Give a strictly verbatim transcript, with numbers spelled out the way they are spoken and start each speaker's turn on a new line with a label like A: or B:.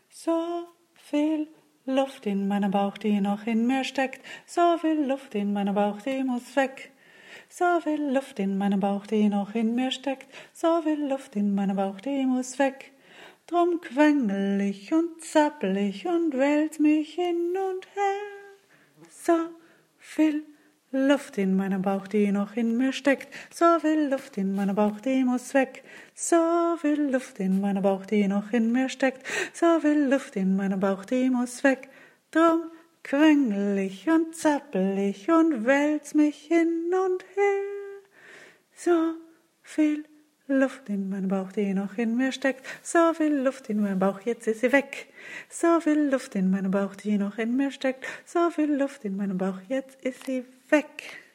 A: So viel Luft in meinem Bauch, die noch in mir steckt. So viel Luft in meinem Bauch, die muss weg. So viel Luft in meinem Bauch, die noch in mir steckt. So viel Luft in meinem Bauch, die muss weg. Drum quengel ich und zappel ich und wälz mich hin und her. So viel Luft in meinem Bauch, die noch in mir steckt. So viel Luft in meinem Bauch, die muss weg. So viel Luft in meinem Bauch, die noch in mir steckt. So viel Luft in meinem Bauch, die muss weg. Drum quengel ich und zappel ich und wälz mich hin und her. So viel Luft in meinem Bauch, die noch in mir steckt. So viel Luft in meinem Bauch, jetzt ist sie weg. So viel Luft in meinem Bauch, die noch in mir steckt. So viel Luft in meinem Bauch, jetzt ist sie weg.